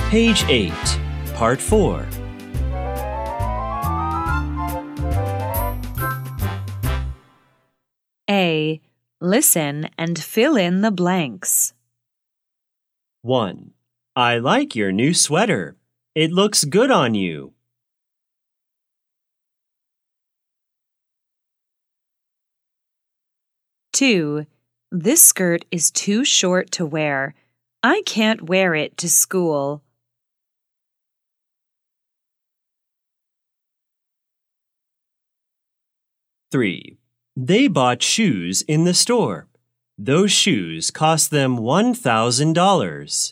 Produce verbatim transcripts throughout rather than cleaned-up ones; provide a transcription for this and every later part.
Page eight, Part four. A. Listen and fill in the blanks. one. I like your new sweater. It looks good on you. two. This skirt is too short to wear. I can't wear it to school. three. They bought shoes in the store. Those shoes cost them one thousand dollars.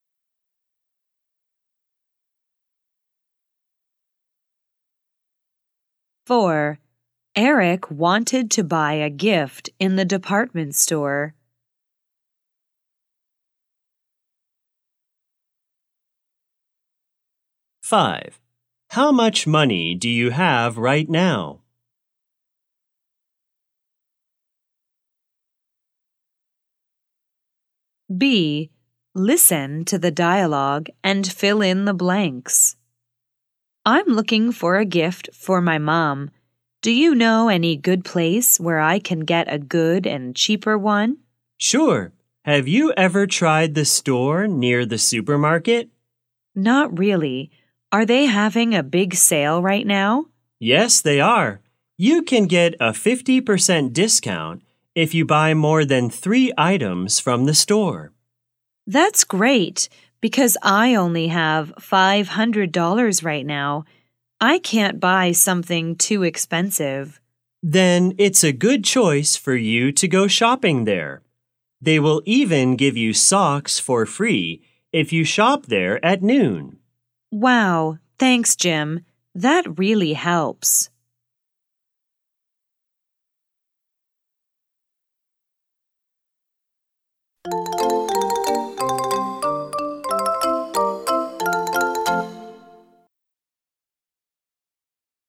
four. Eric wanted to buy a gift in the department store. five. How much money do you have right now? B. Listen to the dialogue and fill in the blanks. I'm looking for a gift for my mom. Do you know any good place where I can get a good and cheaper one? Sure. Have you ever tried the store near the supermarket? Not really. Are they having a big sale right now? Yes, they are. You can get a fifty percent discount if you buy more than three items from the store. That's great, because I only have five hundred dollars right now. I can't buy something too expensive. Then it's a good choice for you to go shopping there. They will even give you socks for free if you shop there at noon. Wow, thanks, Jim. That really helps.